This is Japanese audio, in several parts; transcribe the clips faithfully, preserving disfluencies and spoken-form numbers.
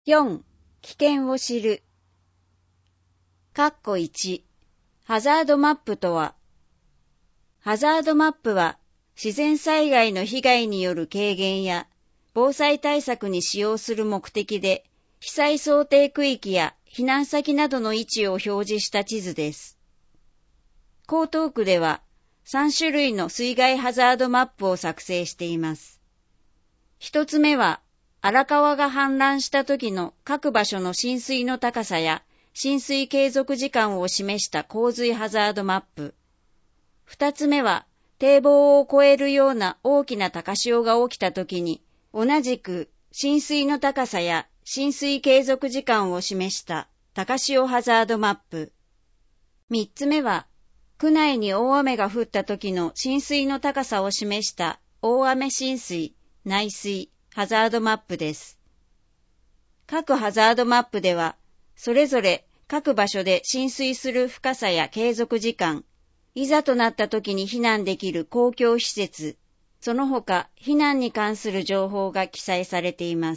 よん. 危険を知る。括弧いち. ハザードマップとは、ハザードマップは自然災害の被害による軽減や防災対策に使用する目的で、被災想定区域や避難先などの位置を表示した地図です。江東区ではさん種類の水害ハザードマップを作成しています。一つ目は、荒川が氾濫した時の各場所の浸水の高さや浸水継続時間を示した洪水ハザードマップ。二つ目は、堤防を越えるような大きな高潮が起きた時に、同じく浸水の高さや浸水継続時間を示した高潮ハザードマップ。三つ目は、区内に大雨が降った時の浸水の高さを示した大雨浸水、内水、ハザードマップです。各ハザードマップでは、それぞれ各場所で浸水する深さや継続時間、いざとなった時に避難できる公共施設、その他避難に関する情報が記載されています。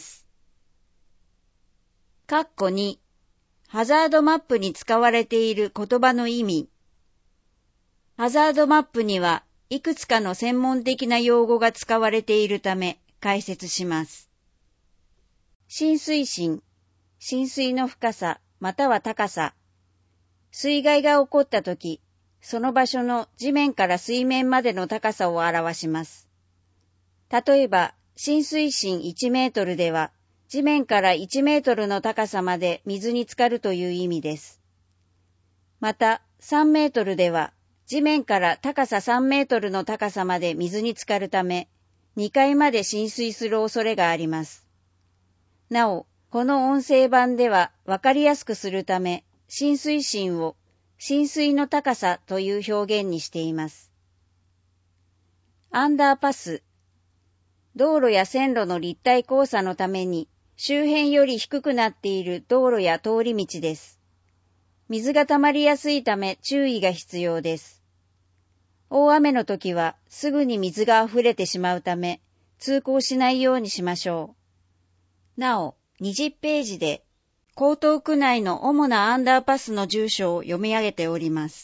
括弧に、ハザードマップに使われている言葉の意味。ハザードマップにはいくつかの専門的な用語が使われているため解説します。浸水深、浸水の深さまたは高さ。水害が起こったとき、その場所の地面から水面までの高さを表します。例えば、浸水深いちメートルでは、地面からいちメートルの高さまで水に浸かるという意味です。また、さんメートルでは、地面から高ささんメートルの高さまで水に浸かるため、にかいまで浸水する恐れがあります。なお、この音声版では分かりやすくするため、浸水深を浸水の高さという表現にしています。アンダーパス。道路や線路の立体交差のために、周辺より低くなっている道路や通り道です。水が溜まりやすいため注意が必要です。大雨の時はすぐに水が溢れてしまうため、通行しないようにしましょう。なお、にじゅうページで、江東区内の主なアンダーパスの住所を読み上げております。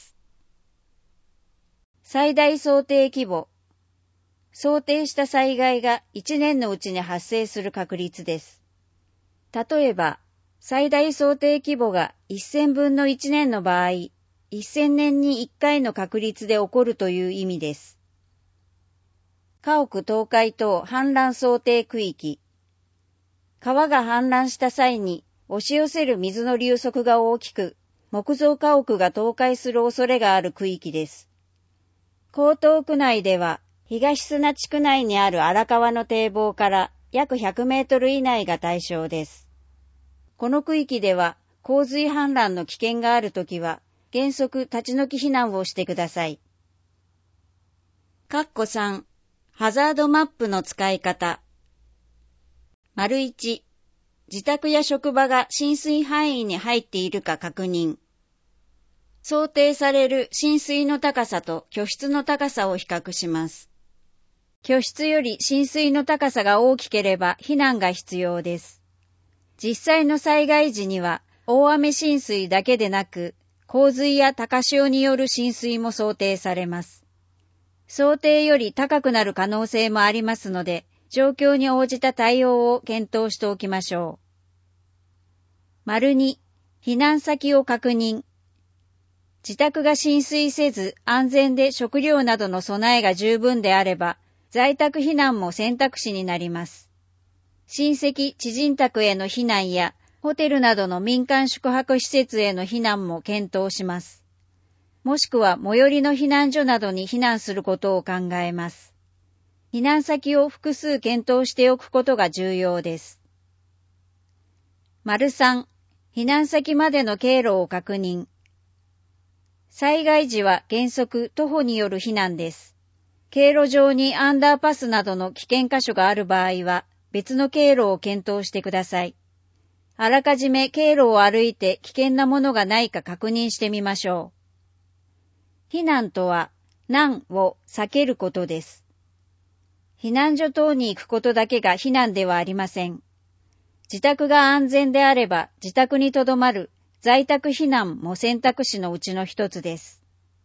最大想定規模。想定した災害がいちねんのうちに発生する確率です。例えば、最大想定規模がせんぶんのいちねんの場合、せんねんにいっかいの確率で起こるという意味です。家屋倒壊等氾濫想定区域。川が氾濫した際に押し寄せる水の流速が大きく、木造家屋が倒壊する恐れがある区域です。江東区内では、東砂地区内にある荒川の堤防から約ひゃくメートル以内が対象です。この区域では洪水氾濫の危険があるときは原則立ち退き避難をしてください。括弧さん、ハザードマップの使い方。丸いち、自宅や職場が浸水範囲に入っているか確認。想定される浸水の高さと居室の高さを比較します。居室より浸水の高さが大きければ避難が必要です。実際の災害時には大雨浸水だけでなく、洪水や高潮による浸水も想定されます。想定より高くなる可能性もありますので、状況に応じた対応を検討しておきましょう。丸に、避難先を確認。自宅が浸水せず安全で食料などの備えが十分であれば、在宅避難も選択肢になります。親戚、知人宅への避難や、ホテルなどの民間宿泊施設への避難も検討します。もしくは最寄りの避難所などに避難することを考えます。避難先を複数検討しておくことが重要です。丸さん、避難先までの経路を確認。災害時は原則徒歩による避難です。経路上にアンダーパスなどの危険箇所がある場合は、別の経路を検討してください。あらかじめ経路を歩いて危険なものがないか確認してみましょう。避難とは難を避けることです。避難所等に行くことだけが避難ではありません。 自宅が安全であれば自宅に留まる在宅避難も選択肢のうちの一つです。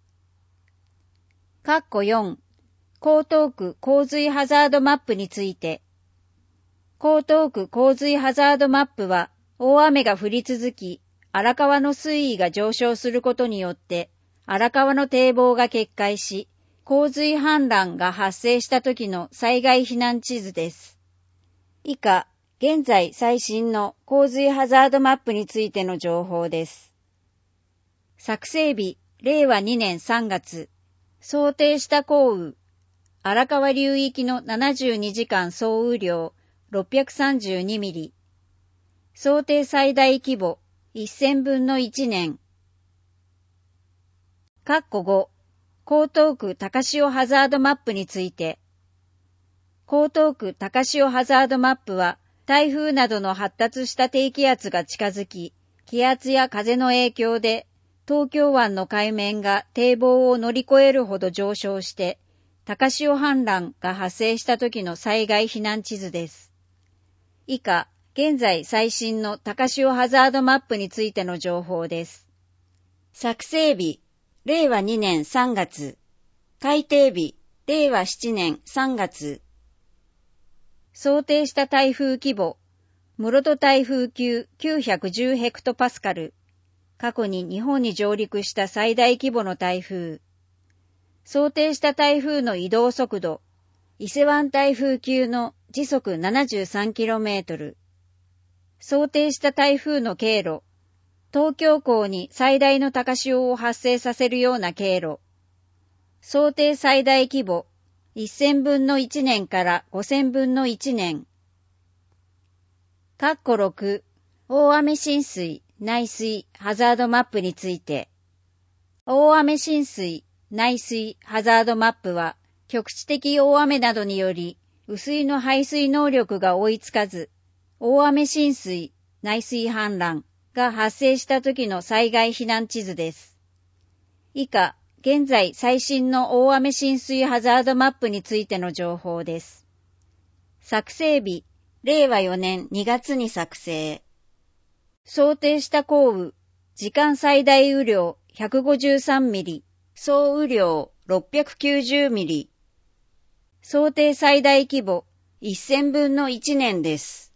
括弧よん、江東区洪水ハザードマップについて。江東区洪水ハザードマップは、大雨が降り続き、荒川の水位が上昇することによって、荒川の堤防が決壊し、洪水氾濫が発生した時の災害避難地図です。以下、現在最新の洪水ハザードマップについての情報です。作成日、れいわにねんさんがつ、想定した降雨、荒川流域のななじゅうにじかん総雨量ろっぴゃくさんじゅうにミリ、想定最大規模せんぶんのいちねん。括弧ご、江東区高潮ハザードマップについて。江東区高潮ハザードマップは、台風などの発達した低気圧が近づき、気圧や風の影響で、東京湾の海面が堤防を乗り越えるほど上昇して、高潮氾濫が発生した時の災害避難地図です。以下、現在最新の高潮ハザードマップについての情報です。作成日、れいわにねんさんがつ。改定日、れいわななねんさんがつ。想定した台風規模、室戸台風級きゅうひゃくじゅうヘクトパスカル。過去に日本に上陸した最大規模の台風。想定した台風の移動速度、伊勢湾台風級の時速 ななじゅうさんキロメートル。想定した台風の経路、東京港に最大の高潮を発生させるような経路。想定最大規模、せんぶんのいちねんからごせんぶんのいちねん。括弧ろく、大雨浸水、内水、ハザードマップについて。大雨浸水、内水、ハザードマップは、局地的大雨などにより、雨水の排水能力が追いつかず、大雨浸水、内水氾濫が発生した時の災害避難地図です。以下、現在最新の大雨浸水ハザードマップについての情報です。作成日、れいわよねんにがつに作成。想定した降雨、時間最大雨量ひゃくごじゅうさんミリ、総雨量ろっぴゃくきゅうじゅうミリ。想定最大規模せんぶんのいちねんです。